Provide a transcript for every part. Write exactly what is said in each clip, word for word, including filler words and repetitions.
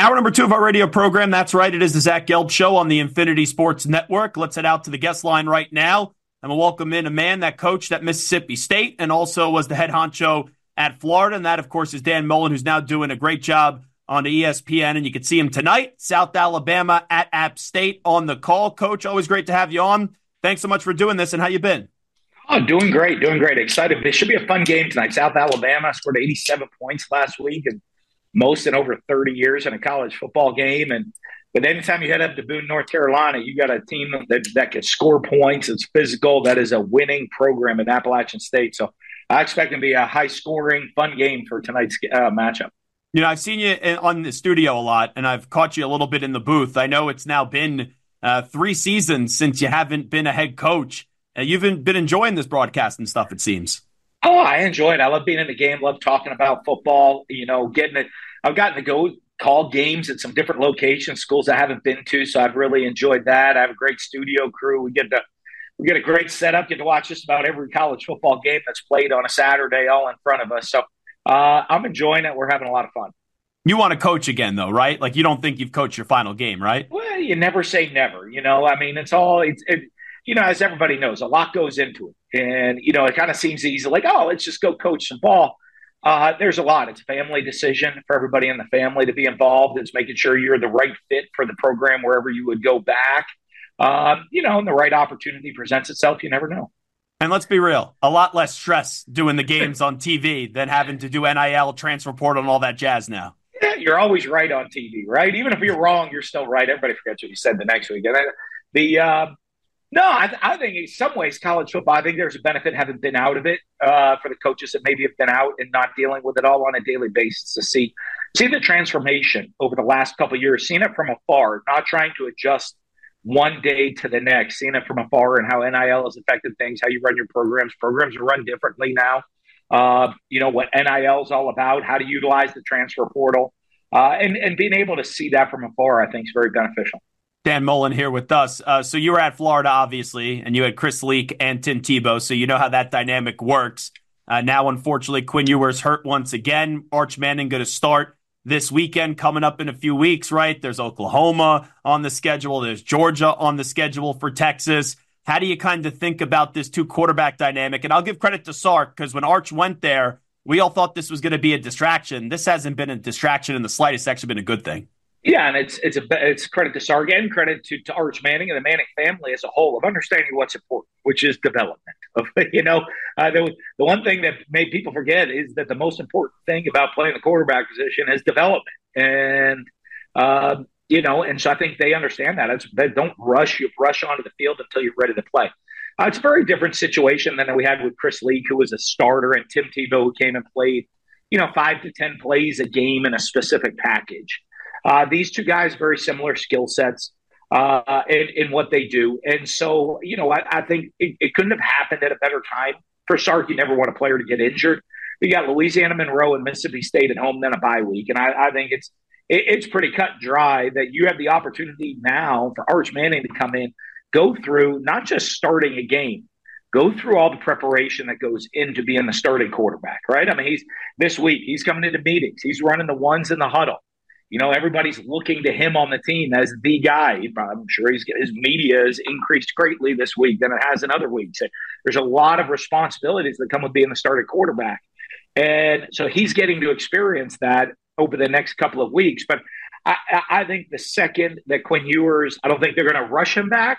Hour number two of our radio program. That's right. It is the Zach Gelb Show on the Infinity Sports Network. Let's head out to the guest line right now. And we'll welcome in a man that coached at Mississippi State and also was the head honcho at Florida. And that, of course, is Dan Mullen, who's now doing a great job on the E S P N. And you can see him tonight, South Alabama at App State on the call. Coach, always great to have you on. Thanks so much for doing this. And how you been? Oh, doing great, doing great. Excited. This should be a fun game tonight. South Alabama scored eighty-seven points last week and most in over thirty years in a college football game. And but anytime you head up to Boone, North Carolina, you got a team that, that can score points. It's physical. That is a winning program at Appalachian State. So I expect it to be a high-scoring, fun game for tonight's uh, matchup. You know, I've seen you in, on the studio a lot, and I've caught you a little bit in the booth. I know it's now been uh, three seasons since you haven't been a head coach. Uh, you've been, been enjoying this broadcast and stuff, it seems. Oh, I enjoy it. I love being in the game, love talking about football, you know, getting it. I've gotten to go call games at some different locations, schools I haven't been to, so I've really enjoyed that. I have a great studio crew. We get to we get a great setup, get to watch just about every college football game that's played on a Saturday all in front of us. So uh, I'm enjoying it. We're having a lot of fun. You want to coach again, though, right? Like, you don't think you've coached your final game, right? Well, you never say never, you know. I mean, it's all it's it, you know, as everybody knows, a lot goes into it. And, you know, it kind of seems easy, like, oh, let's just go coach some ball. Uh, there's a lot. It's a family decision for everybody in the family to be involved. It's making sure you're the right fit for the program wherever you would go back. Um, you know, and the right opportunity presents itself. You never know. And let's be real, a lot less stress doing the games on T V than having to do N I L, transfer portal, and all that jazz now. Yeah, you're always right on T V, right? Even if you're wrong, you're still right. Everybody forgets what you said the next week. And I, the uh, No, I, I think in some ways college football, I think there's a benefit having been out of it uh, for the coaches that maybe have been out and not dealing with it all on a daily basis to see see the transformation over the last couple of years, seeing it from afar, not trying to adjust one day to the next, seeing it from afar and how N I L has affected things, how you run your programs. Programs are run differently now. Uh, you know, what N I L is all about, how to utilize the transfer portal, uh, and, and being able to see that from afar, I think is very beneficial. Dan Mullen here with us. Uh, so you were at Florida, obviously, and you had Chris Leak and Tim Tebow, so you know how that dynamic works. Uh, now, unfortunately, Quinn Ewers hurt once again. Arch Manning going to start this weekend, coming up in a few weeks, right? There's Oklahoma on the schedule. There's Georgia on the schedule for Texas. How do you kind of think about this two-quarterback dynamic? And I'll give credit to Sark, because when Arch went there, we all thought this was going to be a distraction. This hasn't been a distraction in the slightest. It's actually been a good thing. Yeah, and it's it's a it's credit to Sark and credit to, to Arch Manning and the Manning family as a whole of understanding what's important, which is development. Of you know, uh, the the one thing that made people forget is that the most important thing about playing the quarterback position is development, and uh, you know, and so I think they understand that. It's, they don't rush you rush onto the field until you're ready to play. Uh, it's a very different situation than we had with Chris Leak, who was a starter, and Tim Tebow, who came and played, you know, five to ten plays a game in a specific package. Uh, these two guys, very similar skill sets uh, in, in what they do. And so, you know, I, I think it, it couldn't have happened at a better time. For Sark, you never want a player to get injured. You got Louisiana Monroe and Mississippi State at home, then a bye week. And I, I think it's it, it's pretty cut and dry that you have the opportunity now for Arch Manning to come in, go through not just starting a game, go through all the preparation that goes into being the starting quarterback, right? I mean, he's this week, he's coming into meetings. He's running the ones in the huddle. You know, everybody's looking to him on the team as the guy. I'm sure he's, his media has increased greatly this week than it has in other weeks. There's a lot of responsibilities that come with being the starting quarterback. And so he's getting to experience that over the next couple of weeks. But I, I think the second that Quinn Ewers, I don't think they're going to rush him back,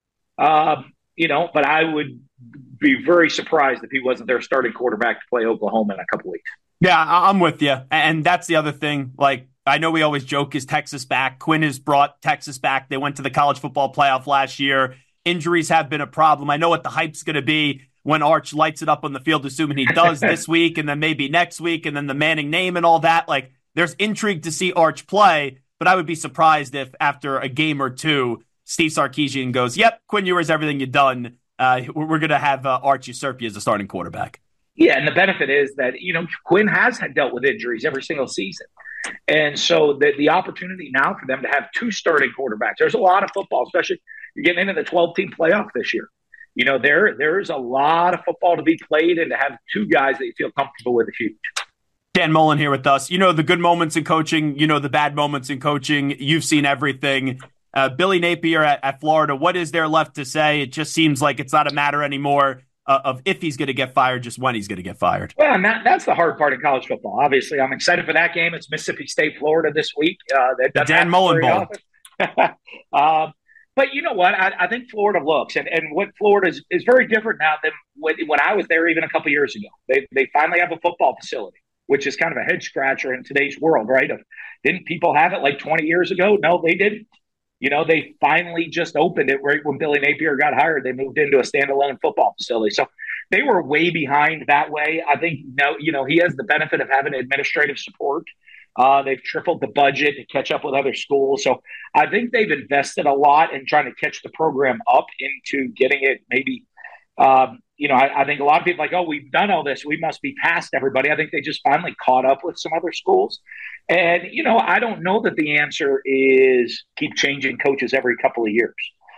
um, you know, but I would be very surprised if he wasn't their starting quarterback to play Oklahoma in a couple of weeks. Yeah, I'm with you. And that's the other thing. Like, I know we always joke, is Texas back? Quinn has brought Texas back. They went to the college football playoff last year. Injuries have been a problem. I know what the hype's going to be when Arch lights it up on the field, assuming he does this week and then maybe next week and then the Manning name and all that. Like, there's intrigue to see Arch play, but I would be surprised if after a game or two, Steve Sarkisian goes, yep, Quinn Ewers, everything you've done. Uh, we're going to have uh, Arch usurp you as the starting quarterback. Yeah, and the benefit is that, you know, Quinn has had dealt with injuries every single season. And so the, the opportunity now for them to have two starting quarterbacks, there's a lot of football, especially you're getting into the twelve-team playoff this year. You know, there there's a lot of football to be played, and to have two guys that you feel comfortable with is huge. Dan Mullen here with us. You know the good moments in coaching, you know the bad moments in coaching. You've seen everything. Uh, Billy Napier at, at Florida, what is there left to say? It just seems like it's not a matter anymore uh, of if he's going to get fired, just when he's going to get fired. Well, and that, that's the hard part of college football. Obviously, I'm excited for that game. It's Mississippi State, Florida this week. Uh, the Dan Mullen Bowl. um, but you know what? I, I think Florida looks, and, and what Florida is, is very different now than when, when I was there even a couple years ago. They, they finally have a football facility, which is kind of a head scratcher in today's world, right? Of, didn't people have it like twenty years ago? No, they didn't. You know, they finally just opened it right when Billy Napier got hired. They moved into a standalone football facility. So they were way behind that way. I think, no, you know, he has the benefit of having administrative support. Uh, they've tripled the budget to catch up with other schools. So I think they've invested a lot in trying to catch the program up into getting it maybe, um, you know, I, I think a lot of people are like, oh, we've done all this, we must be past everybody. I think they just finally caught up with some other schools. And, you know, I don't know that the answer is keep changing coaches every couple of years.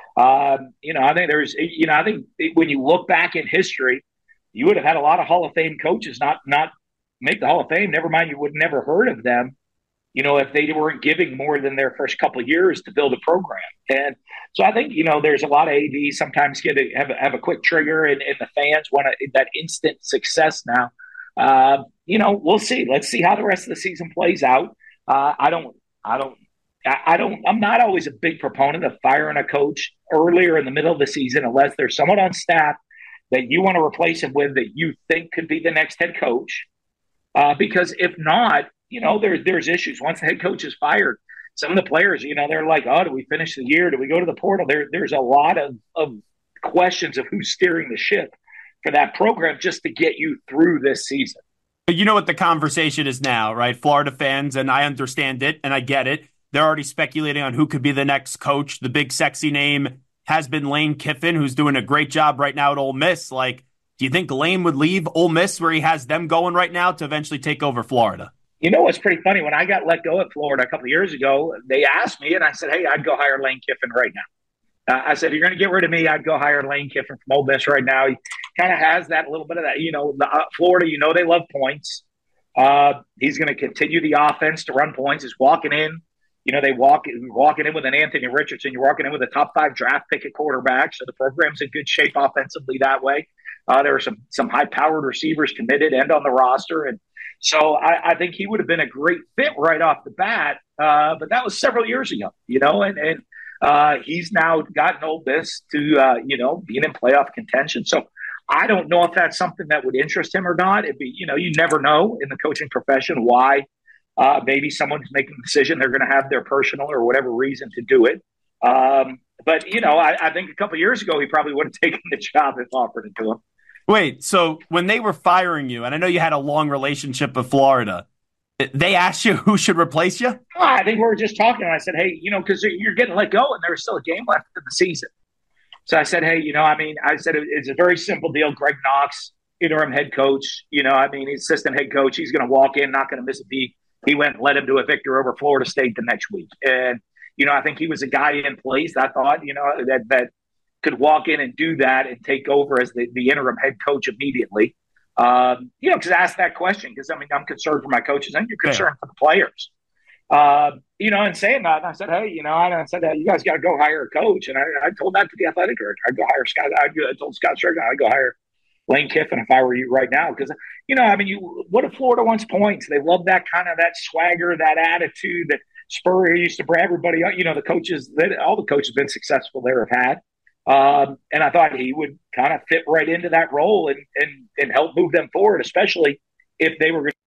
Um, you know, I think there's, you know, I think when you look back in history, you would have had a lot of Hall of Fame coaches not not make the Hall of Fame. Never mind, you would never heard of them, you know, if they weren't giving more than their first couple of years to build a program. And so I think, you know, there's a lot of A Ds sometimes get a, have, a, have a quick trigger, and, and the fans want a, that instant success now. Uh, you know, we'll see. Let's see how the rest of the season plays out. Uh, I don't, I don't, I don't, I'm not always a big proponent of firing a coach earlier in the middle of the season unless there's someone on staff that you want to replace him with that you think could be the next head coach. Uh, because if not, you know, there, there's issues. Once the head coach is fired, some of the players, you know, they're like, oh, do we finish the year? Do we go to the portal? There, there's a lot of, of questions of who's steering the ship for that program just to get you through this season. But you know what the conversation is now, right? Florida fans, and I understand it, and I get it. They're already speculating on who could be the next coach. The big sexy name has been Lane Kiffin, who's doing a great job right now at Ole Miss. Like, do you think Lane would leave Ole Miss where he has them going right now to eventually take over Florida? You know what's pretty funny? When I got let go at Florida a couple of years ago, they asked me, and I said, hey, I'd go hire Lane Kiffin right now. Uh, I said, if you're going to get rid of me, I'd go hire Lane Kiffin from Ole Miss right now. He kind of has that little bit of that. You know, the, uh, Florida, you know they love points. Uh, he's going to continue the offense to run points. He's walking in. You know, they walk walking in with an Anthony Richardson. You're walking in with a top five draft pick at quarterback. So the program's in good shape offensively that way. Uh, there are some some high-powered receivers committed and on the roster. And so I, I think he would have been a great fit right off the bat. Uh, but that was several years ago, you know, and, and uh, he's now gotten Ole Miss to, uh, you know, being in playoff contention. So I don't know if that's something that would interest him or not. It'd be, you know, you never know in the coaching profession why uh, maybe someone's making a decision. They're going to have their personal or whatever reason to do it. Um, but, you know, I, I think a couple of years ago, he probably would have taken the job if offered it to him. Wait, so when they were firing you, and I know you had a long relationship with Florida, they asked you who should replace you? I think we were just talking, and I said, hey, you know, because you're getting let go, and there's still a game left in the season. So I said, hey, you know, I mean, I said it's a very simple deal. Greg Knox, interim head coach, you know, I mean, assistant head coach, he's going to walk in, not going to miss a beat. He went and led him to a victory over Florida State the next week. And, you know, I think he was a guy in place, I thought, you know, that that could walk in and do that and take over as the, the interim head coach immediately. Um, you know, because I asked that question because, I mean, I'm concerned for my coaches and you're concerned yeah. for the players. Uh, you know, and saying that, and I said, hey, you know, I said, hey, you guys got to go hire a coach. And I, I told that to the athletic director. I'd go hire Scott. I'd go, I told Scott Strickland, I'd go hire Lane Kiffin if I were you right now. Because, you know, I mean, you what if Florida wants points? They love that kind of that swagger, that attitude that Spurrier used to bring everybody up. You know, the coaches, that all the coaches have been successful there have had. Um, and I thought he would kind of fit right into that role and, and, and help move them forward, especially if they were going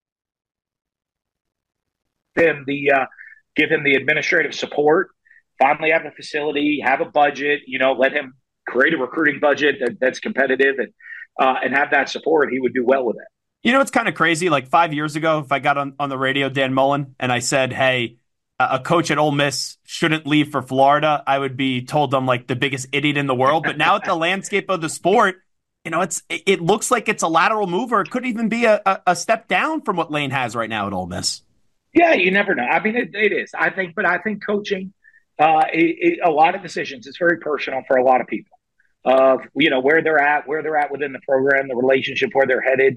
to give him the, uh, give him the administrative support, finally have a facility, have a budget, you know, let him create a recruiting budget that, that's competitive and, uh, and have that support. He would do well with it. You know, it's kind of crazy. Like five years ago, if I got on, on the radio, Dan Mullen, and I said, hey, a coach at Ole Miss shouldn't leave for Florida, I would be told I'm like the biggest idiot in the world. But now at the landscape of the sport, you know, it's it looks like it's a lateral move, or it could even be a, a, a step down from what Lane has right now at Ole Miss. Yeah, you never know. I mean, it, it is. I think, but I think coaching, uh, it, it, a lot of decisions, it's very personal for a lot of people. Of uh, you know where they're at, where they're at within the program, the relationship, where they're headed.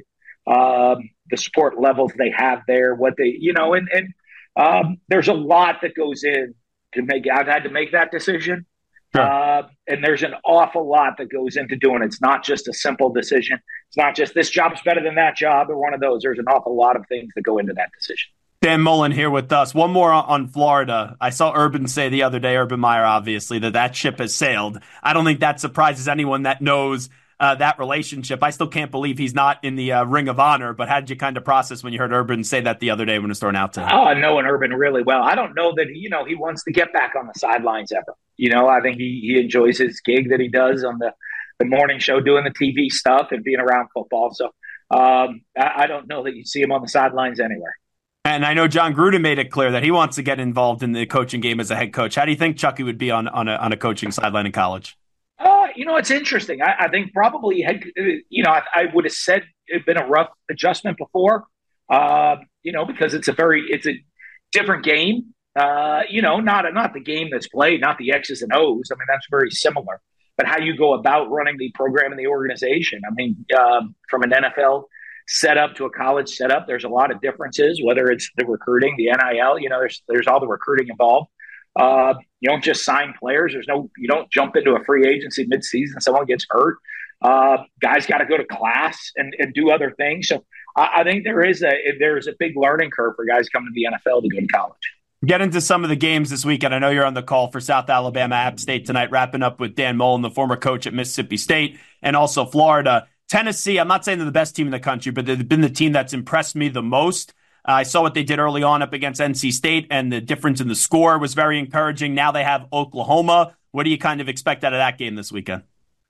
um, the support levels they have there, what they, you know, and, and um, there's a lot that goes in to make, I've had to make that decision. Sure. Uh, and there's an awful lot that goes into doing it. It's not just a simple decision. It's not just this job's better than that job or one of those. There's an awful lot of things that go into that decision. Dan Mullen here with us. One more on Florida. I saw Urban say the other day, Urban Meyer, obviously, that that ship has sailed. I don't think that surprises anyone that knows uh, that relationship. I still can't believe he's not in the uh, Ring of Honor, but how did you kind of process when you heard Urban say that the other day when it was thrown out to him? Oh, I know Urban really well. I don't know that, you know, he wants to get back on the sidelines ever. You know, I think he, he enjoys his gig that he does on the, the morning show, doing the T V stuff and being around football. So um, I, I don't know that you see him on the sidelines anywhere. And I know John Gruden made it clear that he wants to get involved in the coaching game as a head coach. How do you think Chucky would be on, on, a, on a coaching sideline in college? Uh, you know, it's interesting. I, I think probably, had, you know, I, I would have said it'd been a rough adjustment before, uh, you know, because it's a very, it's a different game. Uh, you know, not not the game that's played, not the X's and O's. I mean, that's very similar. But how you go about running the program and the organization. I mean, um, from an N F L setup to a college setup, there's a lot of differences. Whether it's the recruiting, the N I L, you know, there's there's all the recruiting involved. Uh, you don't just sign players. There's no, you don't jump into a free agency midseason. Someone gets hurt. Uh, guys got to go to class and, and do other things. So I, I think there is a there's a big learning curve for guys coming to the N F L to go to college. Get into some of the games this weekend. I know you're on the call for South Alabama App State tonight, wrapping up with Dan Mullen, the former coach at Mississippi State, and also Florida. Tennessee, I'm not saying they're the best team in the country, but they've been the team that's impressed me the most. Uh, I saw what they did early on up against N C State, and the difference in the score was very encouraging. Now they have Oklahoma. What do you kind of expect out of that game this weekend?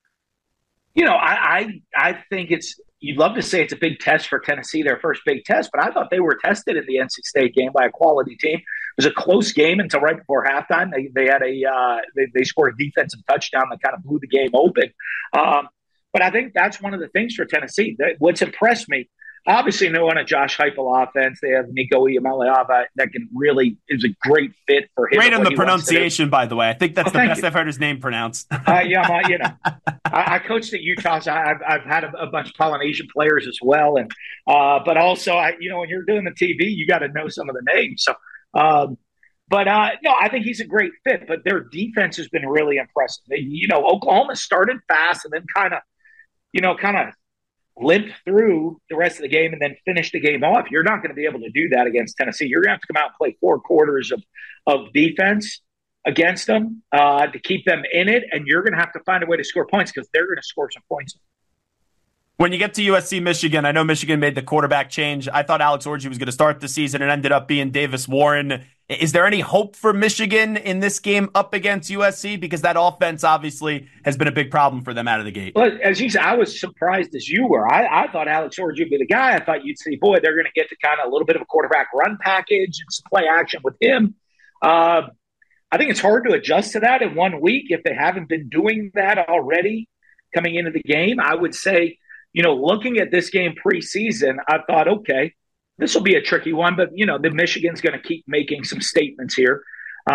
You know, I, I I think it's, you'd love to say it's a big test for Tennessee, their first big test, but I thought they were tested in the N C State game by a quality team. It was a close game until right before halftime. They they had a uh, they, they scored a defensive touchdown that kind of blew the game open. Um, but I think that's one of the things for Tennessee. That, what's impressed me, obviously, no one a Josh Heupel offense. They have Nico Iamaleava that can really is a great fit for him. Great on the pronunciation, by the way. I think that's oh, the best you. I've heard his name pronounced. uh, yeah, my, you know, I, I coached at Utah, so I've, I've had a, a bunch of Polynesian players as well, and uh, but also, I, you know, when you're doing the T V, you got to know some of the names. So, um, but uh, no, I think he's a great fit. But their defense has been really impressive. They, you know, Oklahoma started fast and then kind of, you know, kind of limped through the rest of the game and then finished the game off. You're not going to be able to do that against Tennessee. You're going to have to come out and play four quarters of, of defense against them uh, to keep them in it, and you're going to have to find a way to score points because they're going to score some points. When you get to U S C Michigan, I know Michigan made the quarterback change. I thought Alex Orji was going to start the season and ended up being Davis Warren. Is there any hope for Michigan in this game up against U S C? Because that offense obviously has been a big problem for them out of the gate. Well, as you said, I was surprised as you were. I, I thought Alex Orji would be the guy. I thought you'd see, boy, they're going to get to kind of a little bit of a quarterback run package and some play action with him. Uh, I think it's hard to adjust to that in one week if they haven't been doing that already coming into the game. I would say, you know, looking at this game preseason, I thought, okay, this will be a tricky one, but, you know, the Michigan's going to keep making some statements here.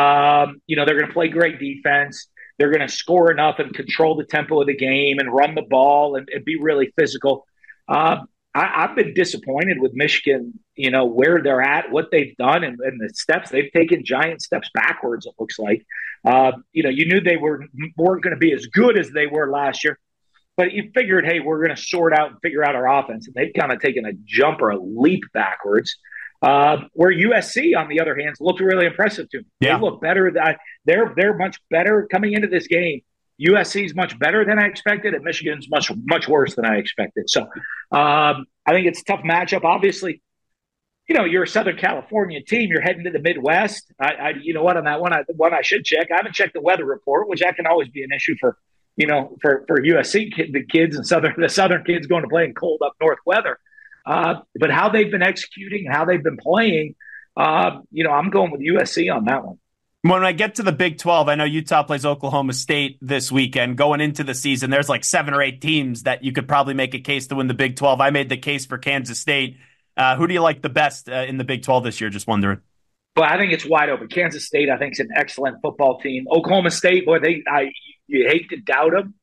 Um, you know, they're going to play great defense. They're going to score enough and control the tempo of the game and run the ball and, and be really physical. Uh, I, I've been disappointed with Michigan, you know, where they're at, what they've done, and, and the steps. They've taken giant steps backwards, it looks like. Uh, you know, you knew they were, weren't going to be as good as they were last year. But you figured, hey, we're going to sort out and figure out our offense. And they've kind of taken a jump or a leap backwards. Uh, where U S C, on the other hand, looked really impressive to me. Yeah. They look better. Than, they're they're much better coming into this game. U S C is much better than I expected, and Michigan's much much worse than I expected. So um, I think it's a tough matchup. Obviously, you know, you're a Southern California team. You're heading to the Midwest. I, I you know what, on that one, I, one I should check. I haven't checked the weather report, which that can always be an issue for. You know, for, for U S C, the kids and Southern, the Southern kids going to play in cold up north weather. Uh, but how they've been executing, how they've been playing, uh, you know, I'm going with U S C on that one. When I get to the Big twelve, I know Utah plays Oklahoma State this weekend. Going into the season, there's like seven or eight teams that you could probably make a case to win the Big twelve. I made the case for Kansas State. Uh, who do you like the best uh, in the Big twelve this year? Just wondering. Well, I think it's wide open. Kansas State, I think, is an excellent football team. Oklahoma State, boy, they I you hate to doubt them,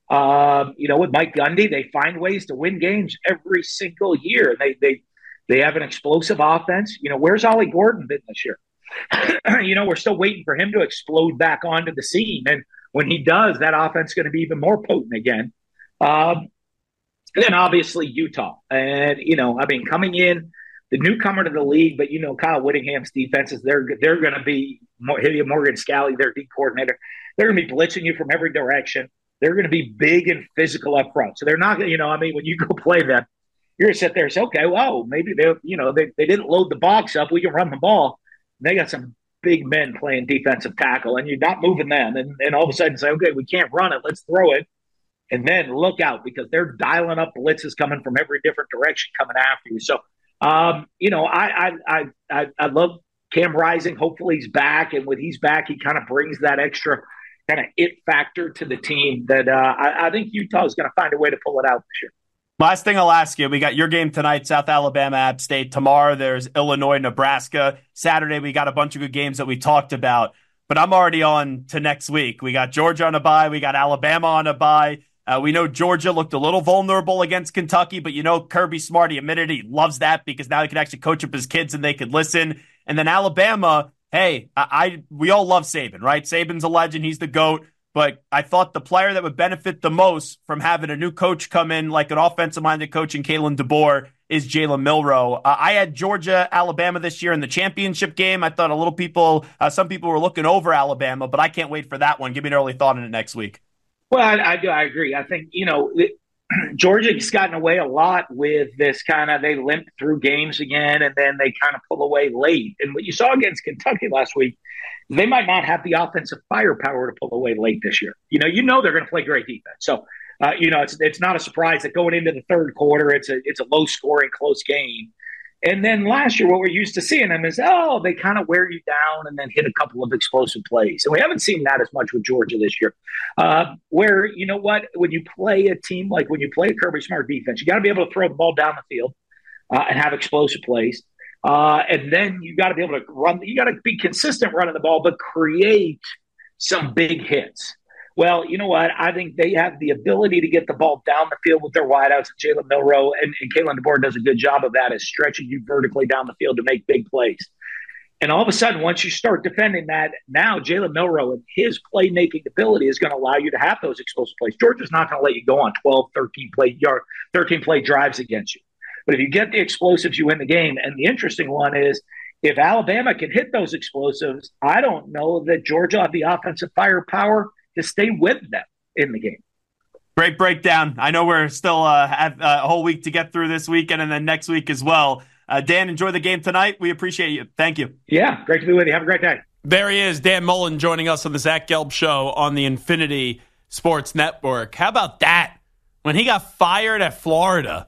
Um, you know, with Mike Gundy, they find ways to win games every single year. They they they have an explosive offense. You know, where's Ollie Gordon been this year? You know, we're still waiting for him to explode back onto the scene. And when he does, that offense is going to be even more potent again. Um, and then obviously Utah. And, you know, I mean, coming in, the newcomer to the league, but, you know, Kyle Whittingham's defenses, they're they're going to be Morgan Scalley, their D coordinator. They're going to be blitzing you from every direction. They're going to be big and physical up front. So they're not going to, you know, I mean, when you go play them, you're going to sit there and say, okay, well, maybe they, you know, they, they didn't load the box up. We can run the ball. And they got some big men playing defensive tackle, and you're not moving them. And, and all of a sudden say, okay, we can't run it. Let's throw it. And then look out, because they're dialing up blitzes coming from every different direction coming after you. So, um, you know, I, I, I, I love Cam Rising. Hopefully he's back. And when he's back, he kind of brings that extra kind of it factor to the team that uh, I, I think Utah is going to find a way to pull it out this year. Last thing I'll ask you, we got your game tonight, South Alabama, App State. Tomorrow there's Illinois, Nebraska. Saturday we got a bunch of good games that we talked about. But I'm already on to next week. We got Georgia on a bye. We got Alabama on a bye. Uh, we know Georgia looked a little vulnerable against Kentucky, but you know Kirby Smart, he admitted he loves that because now he can actually coach up his kids and they could listen. And then Alabama, hey, I, I we all love Saban, right? Saban's a legend. He's the GOAT. But I thought the player that would benefit the most from having a new coach come in, like an offensive-minded coach in Kalen DeBoer, is Jalen Milroe. Uh, I had Georgia, Alabama this year in the championship game. I thought a little people, uh, some people were looking over Alabama, but I can't wait for that one. Give me an early thought on it next week. Well, I, I do. I agree. I think, you know, it, Georgia's gotten away a lot with this kind of, they limp through games again, and then they kind of pull away late. And what you saw against Kentucky last week, they might not have the offensive firepower to pull away late this year. You know, you know they're going to play great defense. So, uh, you know, it's it's not a surprise that going into the third quarter, it's a it's a low scoring, close game. And then last year, what we're used to seeing them is, oh, they kind of wear you down and then hit a couple of explosive plays. And we haven't seen that as much with Georgia this year. Uh, where, you know what, when you play a team like when you play a Kirby Smart defense, you got to be able to throw the ball down the field uh, and have explosive plays. Uh, and then you got to be able to run. You got to be consistent running the ball, but create some big hits. Well, you know what? I think they have the ability to get the ball down the field with their wideouts. Jalen Milroe and, and Kalen DeBoer does a good job of that, is stretching you vertically down the field to make big plays. And all of a sudden, once you start defending that, now Jalen Milroe and his playmaking ability is going to allow you to have those explosive plays. Georgia's not going to let you go on twelve, thirteen play yard, thirteen play drives against you. But if you get the explosives, you win the game. And the interesting one is, if Alabama can hit those explosives, I don't know that Georgia will have the offensive firepower to stay with them in the game. Great breakdown. I know we're still uh, have uh, a whole week to get through this weekend and then next week as well. Uh, Dan, enjoy the game tonight. We appreciate you. Thank you. Yeah, great to be with you. Have a great day. There he is, Dan Mullen, joining us on the Zach Gelb Show on the Infinity Sports Network. How about that? When he got fired at Florida,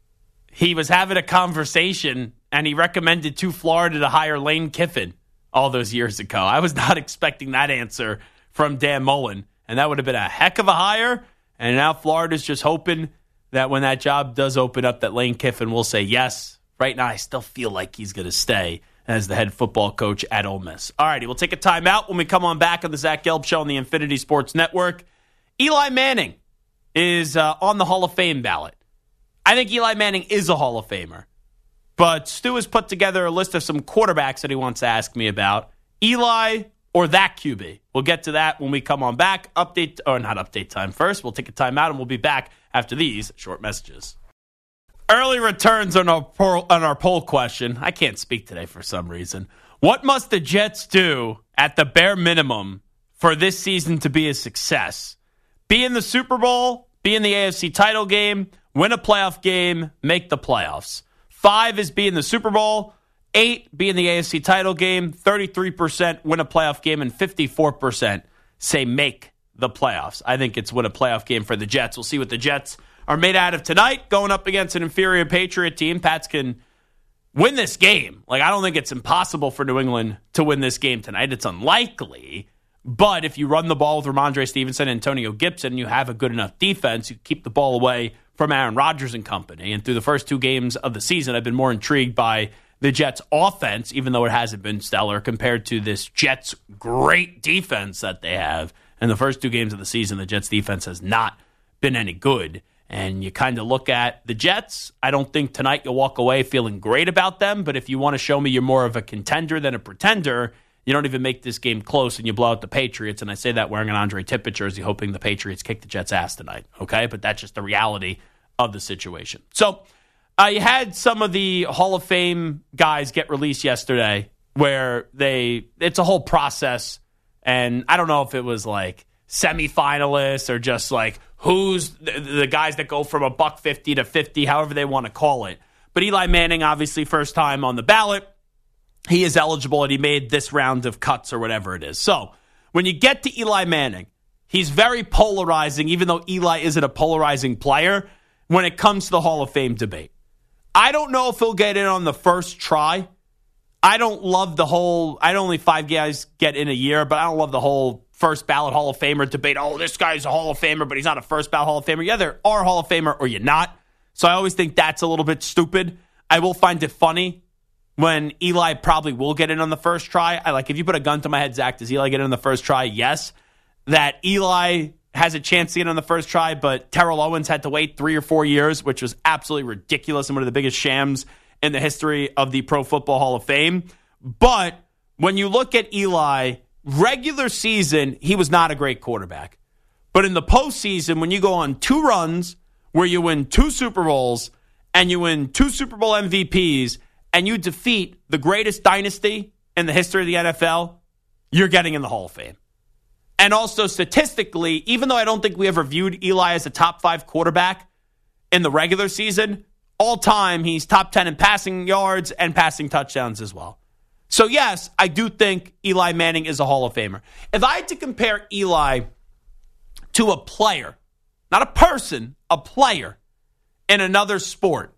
he was having a conversation and he recommended to Florida to hire Lane Kiffin all those years ago. I was not expecting that answer from Dan Mullen, and that would have been a heck of a hire. And now Florida's just hoping that when that job does open up, that Lane Kiffin will say yes. Right now, I still feel like he's going to stay as the head football coach at Ole Miss. All righty, we'll take a timeout when we come on back on the Zach Gelb Show on the Infinity Sports Network. Eli Manning is uh, on the Hall of Fame ballot. I think Eli Manning is a Hall of Famer. But Stu has put together a list of some quarterbacks that he wants to ask me about. Eli or that Q B. We'll get to that when we come on back. Update, or not update time first. We'll take a timeout and we'll be back after these short messages. Early returns on our poll, on our poll question. I can't speak today for some reason. What must the Jets do at the bare minimum for this season to be a success? Be in the Super Bowl, be in the A F C title game, win a playoff game, make the playoffs. Five is be in the Super Bowl. Eight, be in the A F C title game. thirty-three percent win a playoff game, and fifty-four percent say make the playoffs. I think it's win a playoff game for the Jets. We'll see what the Jets are made out of tonight, going up against an inferior Patriot team. Pats can win this game. Like, I don't think it's impossible for New England to win this game tonight. It's unlikely. But if you run the ball with Ramondre Stevenson and Antonio Gibson, you have a good enough defense, you keep the ball away from Aaron Rodgers and company. And through the first two games of the season, I've been more intrigued by the Jets' offense, even though it hasn't been stellar, compared to this Jets' great defense that they have. In the first two games of the season, the Jets' defense has not been any good. And you kind of look at the Jets. I don't think tonight you'll walk away feeling great about them. But if you want to show me you're more of a contender than a pretender, you don't even make this game close and you blow out the Patriots. And I say that wearing an Andre Tippett jersey, hoping the Patriots kick the Jets' ass tonight. Okay? But that's just the reality of the situation. So uh, you had some of the Hall of Fame guys get released yesterday where they, it's a whole process. And I don't know if it was like semifinalists or just like who's the, the guys that go from a buck fifty to fifty, however they want to call it. But Eli Manning, obviously, first time on the ballot. He is eligible, and he made this round of cuts or whatever it is. So when you get to Eli Manning, he's very polarizing, even though Eli isn't a polarizing player when it comes to the Hall of Fame debate. I don't know if he'll get in on the first try. I don't love the whole, I know only five guys get in a year, but I don't love the whole first ballot Hall of Famer debate. Oh, this guy's a Hall of Famer, but he's not a first ballot Hall of Famer. You either are a Hall of Famer or you're not. So I always think that's a little bit stupid. I will find it funny when Eli probably will get in on the first try. I like, if you put a gun to my head, Zach, does Eli get in on the first try? Yes. That Eli has a chance to get in on the first try, but Terrell Owens had to wait three or four years, which was absolutely ridiculous and one of the biggest shams in the history of the Pro Football Hall of Fame. But when you look at Eli, regular season, he was not a great quarterback. But in the postseason, when you go on two runs where you win two Super Bowls and you win two Super Bowl M V Ps and you defeat the greatest dynasty in the history of the N F L, you're getting in the Hall of Fame. And also statistically, even though I don't think we ever viewed Eli as a top five quarterback in the regular season, all time he's top ten in passing yards and passing touchdowns as well. So yes, I do think Eli Manning is a Hall of Famer. If I had to compare Eli to a player, not a person, a player in another sport,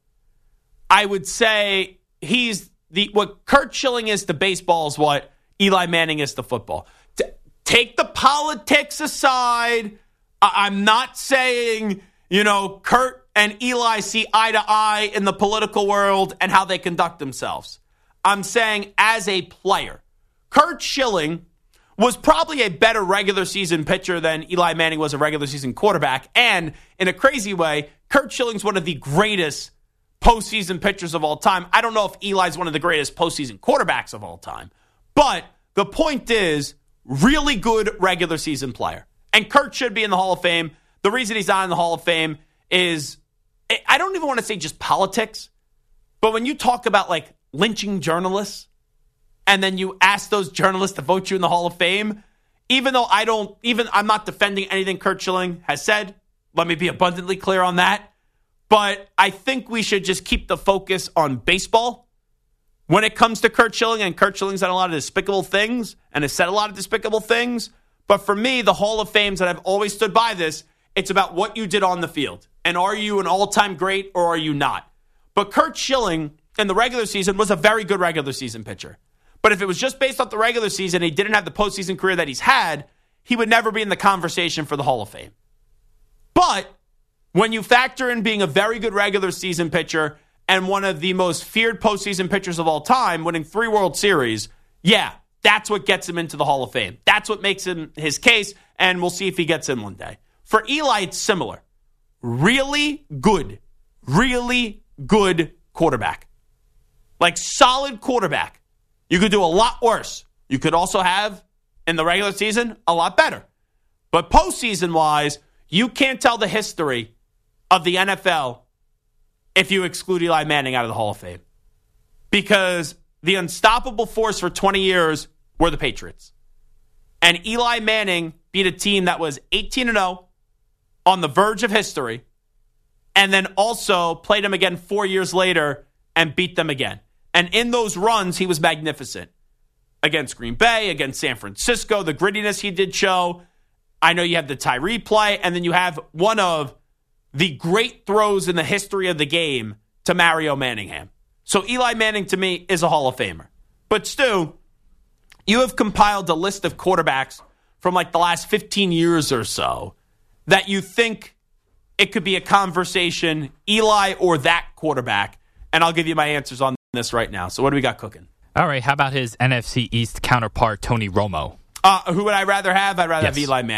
I would say he's the what Curt Schilling is to baseball is what Eli Manning is to football. T- take the politics aside. I- I'm not saying, you know, Curt and Eli see eye to eye in the political world and how they conduct themselves. I'm saying as a player, Curt Schilling was probably a better regular season pitcher than Eli Manning was a regular season quarterback. And in a crazy way, Curt Schilling's one of the greatest postseason pitchers of all time. I don't know if Eli's one of the greatest postseason quarterbacks of all time. But the point is, really good regular season player. And Curt should be in the Hall of Fame. The reason he's not in the Hall of Fame is, I don't even want to say just politics, but when you talk about like lynching journalists, and then you ask those journalists to vote you in the Hall of Fame, even though I don't, even I'm not defending anything Curt Schilling has said. Let me be abundantly clear on that. But I think we should just keep the focus on baseball when it comes to Curt Schilling. And Curt Schilling's done a lot of despicable things and has said a lot of despicable things. But for me, the Hall of Fames, that I've always stood by this, it's about what you did on the field. And are you an all-time great or are you not? But Curt Schilling in the regular season was a very good regular season pitcher. But if it was just based off the regular season and he didn't have the postseason career that he's had, he would never be in the conversation for the Hall of Fame. But when you factor in being a very good regular season pitcher and one of the most feared postseason pitchers of all time, winning three World Series, yeah, that's what gets him into the Hall of Fame. That's what makes him his case, and we'll see if he gets in one day. For Eli, it's similar. Really good, really good quarterback. Like solid quarterback. You could do a lot worse. You could also have, in the regular season, a lot better. But postseason-wise, you can't tell the history of the N F L if you exclude Eli Manning out of the Hall of Fame. Because the unstoppable force for twenty years were the Patriots. And Eli Manning beat a team that was eighteen and oh on the verge of history, and then also played them again four years later and beat them again. And in those runs, he was magnificent. Against Green Bay, against San Francisco, the grittiness he did show. I know you have the Tyree play, and then you have one of the great throws in the history of the game to Mario Manningham. So Eli Manning, to me, is a Hall of Famer. But Stu, you have compiled a list of quarterbacks from like the last fifteen years or so that you think it could be a conversation, Eli or that quarterback. And I'll give you my answers on this right now. So what do we got cooking? All right, how about his N F C East counterpart, Tony Romo? Uh, who would I rather have? I'd rather yes. have Eli Manning.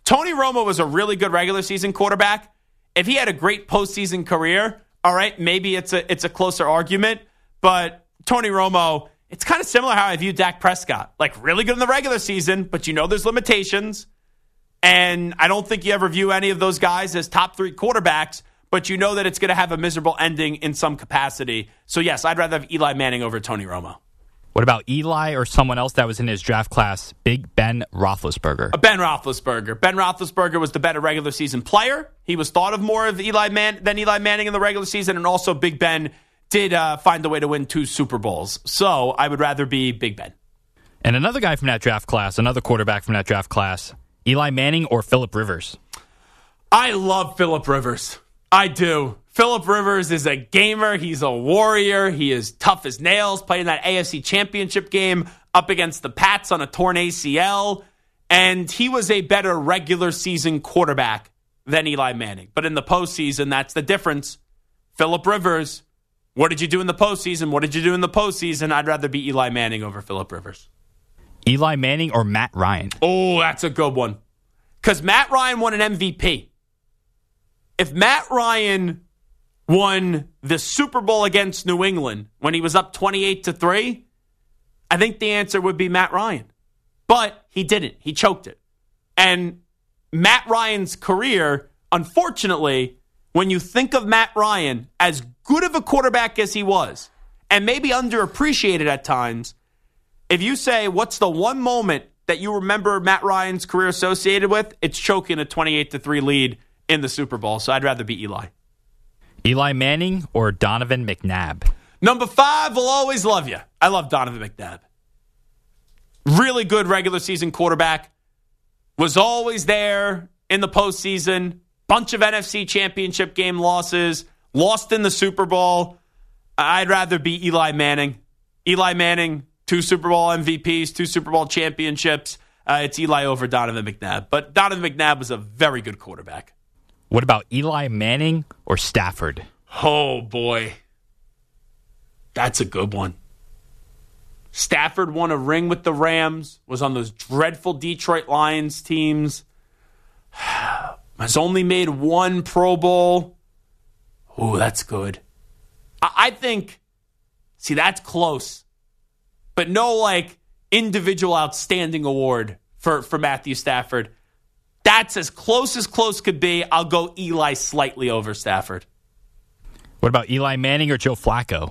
Tony Romo was a really good regular season quarterback. If he had a great postseason career, all right, maybe it's a it's a closer argument. But Tony Romo, it's kind of similar how I view Dak Prescott. Like, really good in the regular season, but you know there's limitations. And I don't think you ever view any of those guys as top three quarterbacks, but you know that it's going to have a miserable ending in some capacity. So, yes, I'd rather have Eli Manning over Tony Romo. What about Eli or someone else that was in his draft class? Big Ben Roethlisberger. A Ben Roethlisberger. Ben Roethlisberger was the better regular season player. He was thought of more of Eli Man- than Eli Manning in the regular season, and also Big Ben did uh, find a way to win two Super Bowls. So I would rather be Big Ben. And another guy from that draft class, another quarterback from that draft class, Eli Manning or Phillip Rivers? I love Phillip Rivers. I do. Phillip Rivers is a gamer. He's a warrior. He is tough as nails, played in that A F C Championship game up against the Pats on a torn A C L. And he was a better regular season quarterback than Eli Manning. But in the postseason, that's the difference. Phillip Rivers, what did you do in the postseason? What did you do in the postseason? I'd rather be Eli Manning over Phillip Rivers. Eli Manning or Matt Ryan? Oh, that's a good one. Because Matt Ryan won an M V P. If Matt Ryan won the Super Bowl against New England when he was up twenty-eight to three, I think the answer would be Matt Ryan. But he didn't. He choked it. And Matt Ryan's career, unfortunately, when you think of Matt Ryan, as good of a quarterback as he was, and maybe underappreciated at times, if you say, what's the one moment that you remember Matt Ryan's career associated with, it's choking a twenty-eight to three lead in the Super Bowl. So I'd rather be Eli. Eli Manning or Donovan McNabb? Number five will always love you. I love Donovan McNabb. Really good regular season quarterback. Was always there in the postseason. Bunch of N F C Championship game losses. Lost in the Super Bowl. I'd rather be Eli Manning. Eli Manning, two Super Bowl M V Ps, two Super Bowl championships. Uh, it's Eli over Donovan McNabb. But Donovan McNabb was a very good quarterback. What about Eli Manning or Stafford? Oh, boy. That's a good one. Stafford won a ring with the Rams, was on those dreadful Detroit Lions teams, has only made one Pro Bowl. Oh, that's good. I, I think, see, that's close. But no, like, individual outstanding award for, for Matthew Stafford. That's as close as close could be. I'll go Eli slightly over Stafford. What about Eli Manning or Joe Flacco?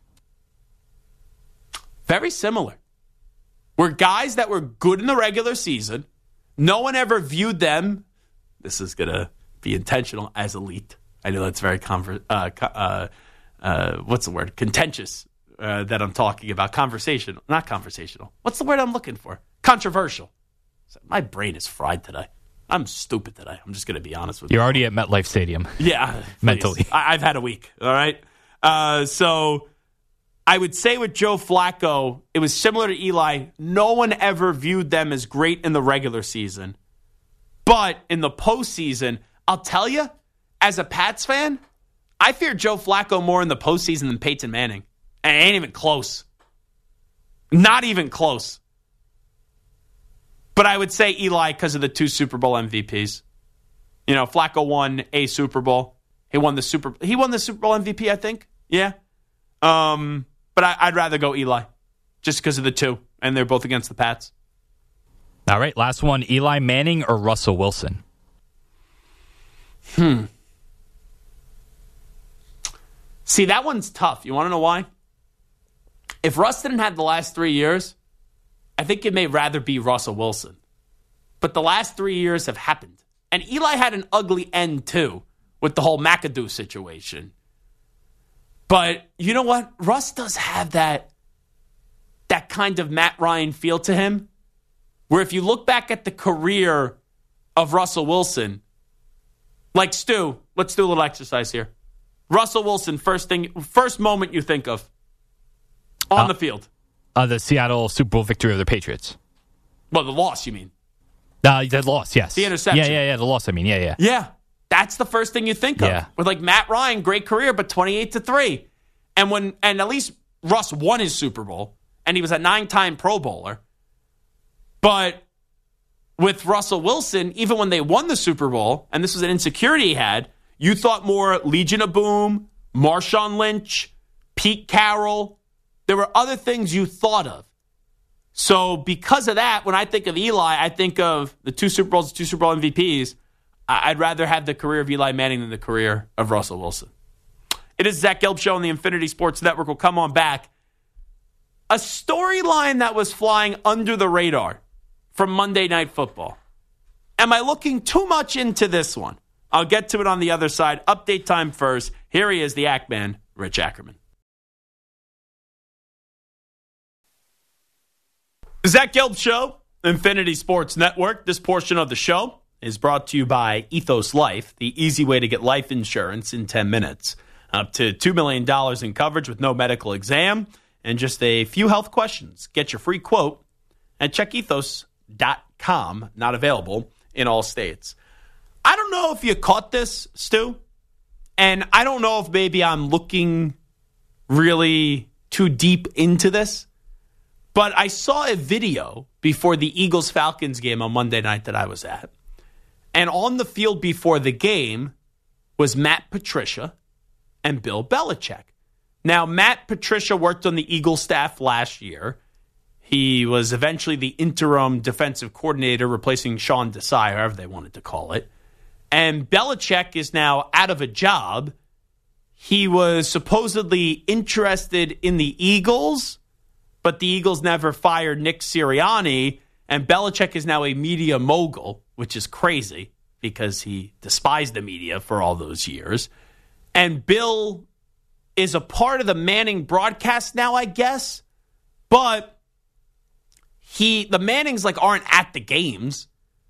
Very similar. We're guys that were good in the regular season. No one ever viewed them, this is going to be intentional, as elite. I know that's very, conver- uh, uh, uh, what's the word? Contentious uh, that I'm talking about. Conversational. Not conversational. What's the word I'm looking for? Controversial. My brain is fried today. I'm stupid today. I'm just going to be honest with you. You're already at MetLife Stadium. Yeah. Mentally. I- I've had a week. All right. Uh, so I would say with Joe Flacco, it was similar to Eli. No one ever viewed them as great in the regular season. But in the postseason, I'll tell you, as a Pats fan, I fear Joe Flacco more in the postseason than Peyton Manning. And it ain't even close. Not even close. But I would say Eli because of the two Super Bowl M V Ps. You know, Flacco won a Super Bowl. He won the Super. He won the Super Bowl M V P, I think. Yeah. Um, but I, I'd rather go Eli, just because of the two, and they're both against the Pats. All right, last one: Eli Manning or Russell Wilson? Hmm. See, that one's tough. You want to know why? If Russ didn't have the last three years, I think it may rather be Russell Wilson. But the last three years have happened. And Eli had an ugly end, too, with the whole McAdoo situation. But you know what? Russ does have that, that kind of Matt Ryan feel to him, where if you look back at the career of Russell Wilson, like Stu, let's do a little exercise here. Russell Wilson, first thing, first moment you think of on uh, the field. Uh, the Seattle Super Bowl victory of the Patriots. Well, the loss, you mean? Uh, the loss, yes. The interception. Yeah, yeah, yeah, the loss, I mean, yeah, yeah. Yeah, that's the first thing you think of. Yeah. With like Matt Ryan, great career, but twenty-eight to three. And when and at least Russ won his Super Bowl, and he was a nine-time Pro Bowler. But with Russell Wilson, even when they won the Super Bowl, and this was an insecurity he had, you thought more Legion of Boom, Marshawn Lynch, Pete Carroll. There were other things you thought of. So because of that, when I think of Eli, I think of the two Super Bowls, two Super Bowl M V Ps. I'd rather have the career of Eli Manning than the career of Russell Wilson. It is Zach Gelb Show on the Infinity Sports Network. We'll come on back. A storyline that was flying under the radar from Monday Night Football. Am I looking too much into this one? I'll get to it on the other side. Update time first. Here he is, the Act Man, Rich Ackerman. Zach Gelb Show, Infinity Sports Network. This portion of the show is brought to you by Ethos Life, the easy way to get life insurance in ten minutes. Up to two million dollars in coverage with no medical exam and just a few health questions. Get your free quote at check ethos dot com. Not available in all states. I don't know if you caught this, Stu, and I don't know if maybe I'm looking really too deep into this, but I saw a video before the Eagles-Falcons game on Monday night that I was at. And on the field before the game was Matt Patricia and Bill Belichick. Now, Matt Patricia worked on the Eagles staff last year. He was eventually the interim defensive coordinator, replacing Sean Desai, however they wanted to call it. And Belichick is now out of a job. He was supposedly interested in the Eagles, but the Eagles never fired Nick Sirianni, and Belichick is now a media mogul, which is crazy because he despised the media for all those years. And Bill is a part of the Manning broadcast now, I guess, but he the Mannings like aren't at the games.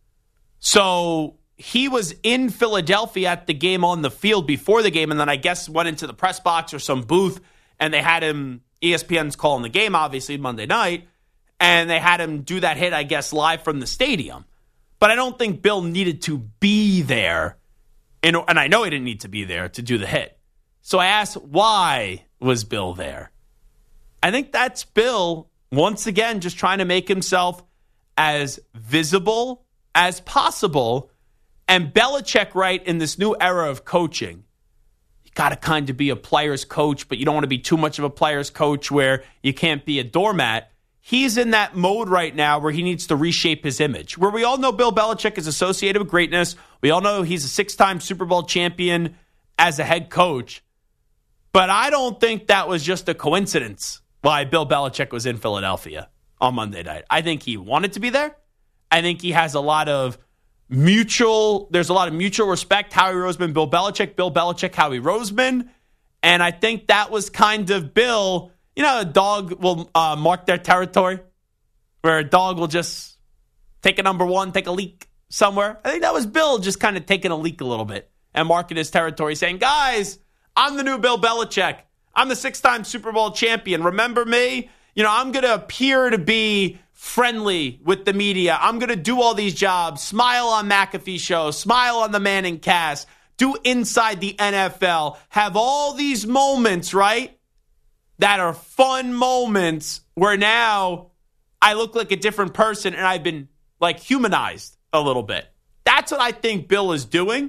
So he was in Philadelphia at the game on the field before the game, and then I guess went into the press box or some booth, and they had him, E S P N's calling the game, obviously, Monday night, and they had him do that hit, I guess, live from the stadium. But I don't think Bill needed to be there, and, and I know he didn't need to be there to do the hit. So I asked, why was Bill there? I think that's Bill, once again, just trying to make himself as visible as possible. And Belichick, right, in this new era of coaching, you got to kind of be a player's coach, but you don't want to be too much of a player's coach where you can't be a doormat. He's in that mode right now where he needs to reshape his image, where we all know Bill Belichick is associated with greatness. We all know he's a six-time Super Bowl champion as a head coach. But I don't think that was just a coincidence why Bill Belichick was in Philadelphia on Monday night. I think he wanted to be there. I think he has a lot of mutual, there's a lot of mutual respect. Howie Roseman, Bill Belichick, Bill Belichick, Howie Roseman. And I think that was kind of Bill. You know, a dog will uh, mark their territory, where a dog will just take a number one, take a leak somewhere. I think that was Bill just kind of taking a leak a little bit and marking his territory, saying, guys, I'm the new Bill Belichick. I'm the six-time Super Bowl champion. Remember me? You know, I'm going to appear to be friendly with the media. I'm going to do all these jobs, smile on McAfee show, smile on the Manning cast, do Inside the N F L, have all these moments, right, that are fun moments where now I look like a different person and I've been, like, humanized a little bit. That's what I think Bill is doing.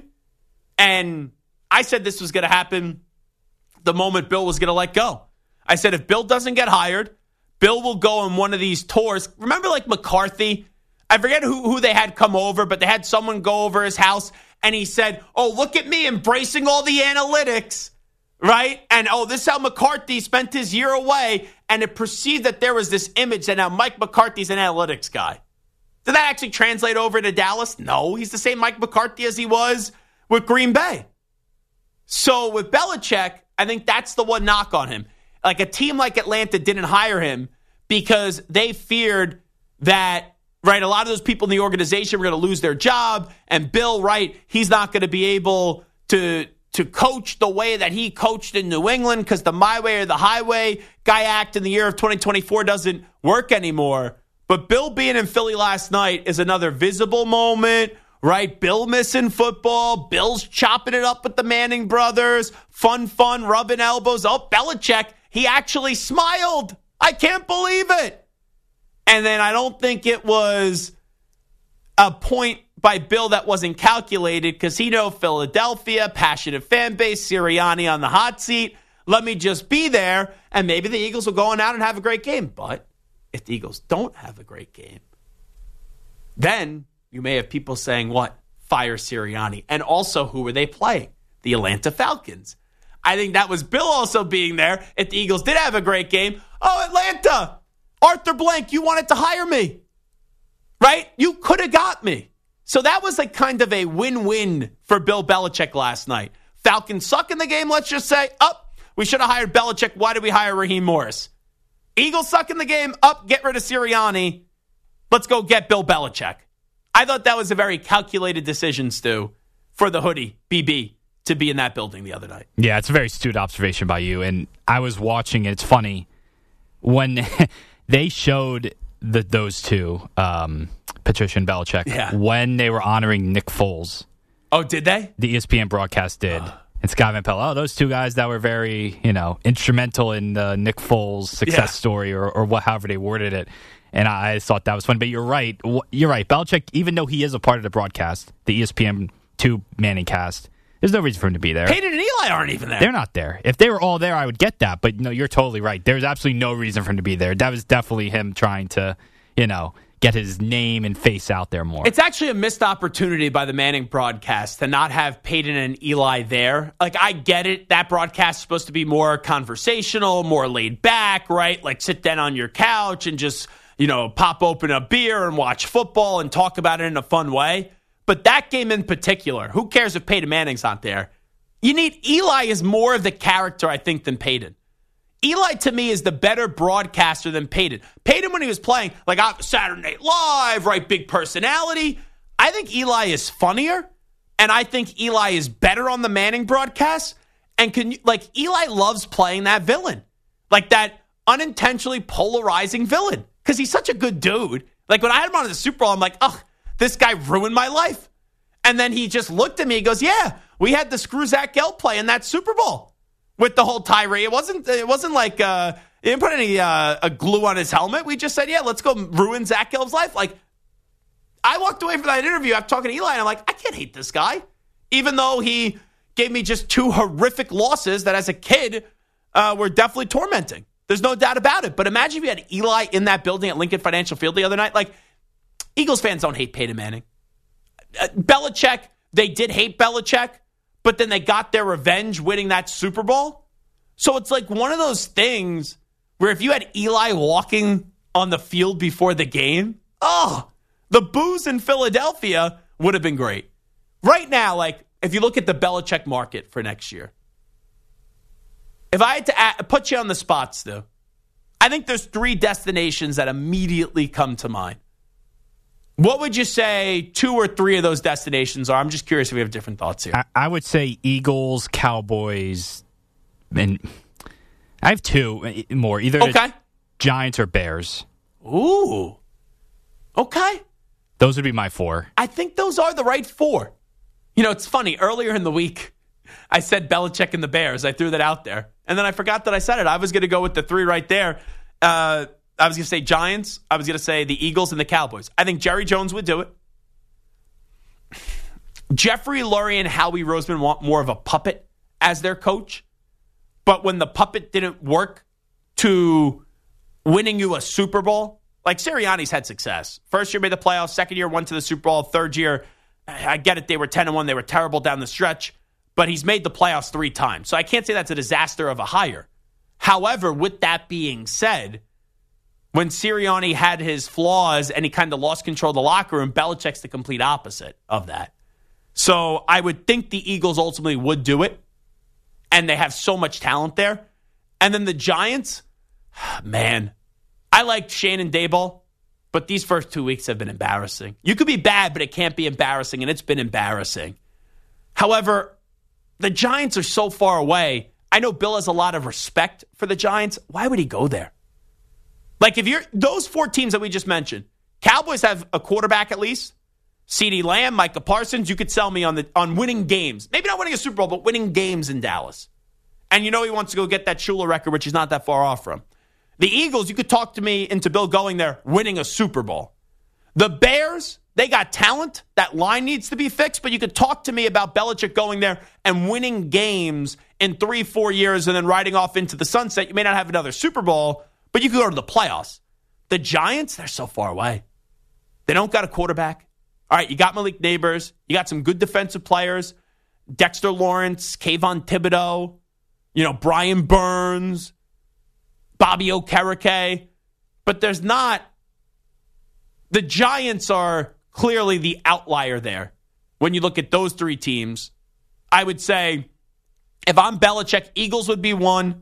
And I said this was going to happen the moment Bill was going to let go. I said if Bill doesn't get hired, Bill will go on one of these tours. Remember, like, McCarthy? I forget who, who they had come over, but they had someone go over his house, and he said, oh, look at me embracing all the analytics, right? And, oh, this is how McCarthy spent his year away, and it perceived that there was this image that now Mike McCarthy's an analytics guy. Did that actually translate over to Dallas? No, he's the same Mike McCarthy as he was with Green Bay. So with Belichick, I think that's the one knock on him. Like, a team like Atlanta didn't hire him because they feared that, right, a lot of those people in the organization were going to lose their job. And Bill, right, he's not going to be able to, to coach the way that he coached in New England because the my way or the highway guy act in the year of twenty twenty-four doesn't work anymore. But Bill being in Philly last night is another visible moment. Right, Bill missing football. Bill's chopping it up with the Manning brothers. Fun, fun, rubbing elbows. Oh, Belichick, he actually smiled. I can't believe it. And then I don't think it was a point by Bill that wasn't calculated because he know Philadelphia, passionate fan base, Sirianni on the hot seat. Let me just be there, and maybe the Eagles will go on out and have a great game. But if the Eagles don't have a great game, then you may have people saying, what? Fire Sirianni. And also, who were they playing? The Atlanta Falcons. I think that was Bill also being there. If the Eagles did have a great game, oh, Atlanta, Arthur Blank, you wanted to hire me, right? You could have got me. So that was like kind of a win-win for Bill Belichick last night. Falcons suck in the game, let's just say, up. Oh, we should have hired Belichick. Why did we hire Raheem Morris? Eagles suck in the game, up. Get rid of Sirianni. Let's go get Bill Belichick. I thought that was a very calculated decision, Stu, for the hoodie, B B, to be in that building the other night. Yeah, it's a very astute observation by you. And I was watching it. It's funny. When they showed the, those two, um, Patricia and Belichick, yeah. when they were honoring Nick Foles. Oh, did they? The E S P N broadcast did. Uh. And Scott Van Pelt, oh, those two guys that were very, you know, instrumental in the Nick Foles success yeah. story or, or what, however they worded it. And I, I thought that was fun. But you're right. You're right. Belichick, even though he is a part of the broadcast, the E S P N two Manning cast, there's no reason for him to be there. Peyton and Eli aren't even there. They're not there. If they were all there, I would get that. But no, you're totally right. There's absolutely no reason for him to be there. That was definitely him trying to, you know, get his name and face out there more. It's actually a missed opportunity by the Manning broadcast to not have Peyton and Eli there. Like, I get it. That broadcast is supposed to be more conversational, more laid back, right? Like, sit down on your couch and just, you know, pop open a beer and watch football and talk about it in a fun way. But that game in particular, who cares if Peyton Manning's not there? You need Eli is more of the character, I think, than Peyton. Eli, to me, is the better broadcaster than Peyton. Peyton, when he was playing, like Saturday Night Live, right, big personality. I think Eli is funnier, and I think Eli is better on the Manning broadcast. And can you, like, Eli loves playing that villain, like that unintentionally polarizing villain, because he's such a good dude. Like, when I had him on the Super Bowl, I'm like, ugh, this guy ruined my life. And then he just looked at me, he goes, yeah, we had the screw Zach Gelb play in that Super Bowl. With the whole tirade, it wasn't. It wasn't like uh, he didn't put any uh, a glue on his helmet. We just said, "Yeah, let's go ruin Zach Gelb's life." Like, I walked away from that interview after talking to Eli, and I'm like, I can't hate this guy, even though he gave me just two horrific losses that, as a kid, uh, were definitely tormenting. There's no doubt about it. But imagine if you had Eli in that building at Lincoln Financial Field the other night. Like, Eagles fans don't hate Peyton Manning. Uh, Belichick, they did hate Belichick. But then they got their revenge winning that Super Bowl. So it's like one of those things where if you had Eli walking on the field before the game, oh, the boos in Philadelphia would have been great. Right now, like, if you look at the Belichick market for next year, if I had to add, put you on the spot, Stu, I think there's three destinations that immediately come to mind. What would you say two or three of those destinations are? I'm just curious if we have different thoughts here. I, I would say Eagles, Cowboys, and I have two more. Either okay. Giants or Bears. Ooh. Okay. Those would be my four. I think those are the right four. You know, it's funny. Earlier in the week, I said Belichick and the Bears. I threw that out there. And then I forgot that I said it. I was going to go with the three right there. Uh I was going to say Giants. I was going to say the Eagles and the Cowboys. I think Jerry Jones would do it. Jeffrey Lurie and Howie Roseman want more of a puppet as their coach. But when the puppet didn't work to winning you a Super Bowl, like Sirianni's had success. First year made the playoffs. Second year went to the Super Bowl. Third year, I get it, they were ten and one. They were terrible down the stretch. But he's made the playoffs three times. So I can't say that's a disaster of a hire. However, with that being said, when Sirianni had his flaws and he kind of lost control of the locker room, Belichick's the complete opposite of that. So I would think the Eagles ultimately would do it, and they have so much talent there. And then the Giants, man, I liked Shane and Daboll, but these first two weeks have been embarrassing. You could be bad, but it can't be embarrassing, and it's been embarrassing. However, the Giants are so far away. I know Bill has a lot of respect for the Giants. Why would he go there? Like, if you're those four teams that we just mentioned, Cowboys have a quarterback at least. CeeDee Lamb, Micah Parsons, you could sell me on the on winning games. Maybe not winning a Super Bowl, but winning games in Dallas. And you know he wants to go get that Shula record, which he's not that far off from. The Eagles, you could talk to me into Bill going there, winning a Super Bowl. The Bears, They got talent. That line needs to be fixed, but you could talk to me about Belichick going there and winning games in three, four years and then riding off into the sunset. You may not have another Super Bowl, but you could go to the playoffs. The Giants, they're so far away. They don't got a quarterback. All right, you got Malik Neighbors. You got some good defensive players. Dexter Lawrence, Kayvon Thibodeau, you know, Brian Burns, Bobby Okereke. But there's not... The Giants are clearly the outlier there. When you look at those three teams, I would say if I'm Belichick, Eagles would be one.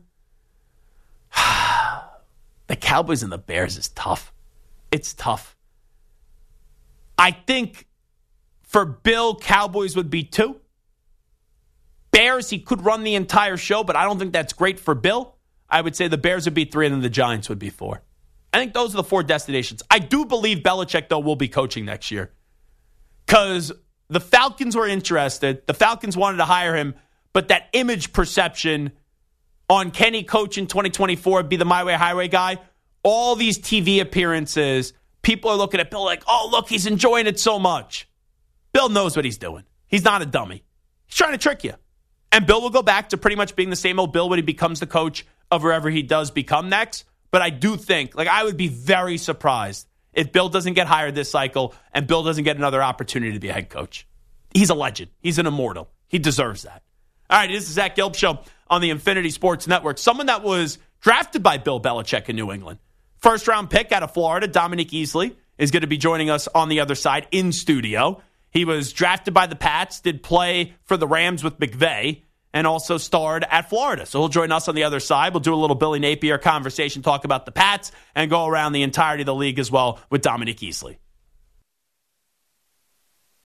The Cowboys and the Bears is tough. It's tough. I think for Bill, Cowboys would be two. Bears, he could run the entire show, but I don't think that's great for Bill. I would say the Bears would be three and then the Giants would be four. I think those are the four destinations. I do believe Belichick, though, will be coaching next year. Because the Falcons were interested. The Falcons wanted to hire him. But that image perception on can he coach in twenty twenty-four, be the My Way Highway guy, all these T V appearances, people are looking at Bill like, oh, look, he's enjoying it so much. Bill knows what he's doing. He's not a dummy. He's trying to trick you. And Bill will go back to pretty much being the same old Bill when he becomes the coach of wherever he does become next. But I do think, like, I would be very surprised if Bill doesn't get hired this cycle and Bill doesn't get another opportunity to be a head coach. He's a legend. He's an immortal. He deserves that. All right, this is Zach Gelb Show on the Infinity Sports Network. Someone that was drafted by Bill Belichick in New England. First round pick out of Florida, Dominique Easley, is going to be joining us on the other side in studio. He was drafted by the Pats, did play for the Rams with McVay, and also starred at Florida. So he'll join us on the other side. We'll do a little Billy Napier conversation, talk about the Pats, and go around the entirety of the league as well with Dominique Easley.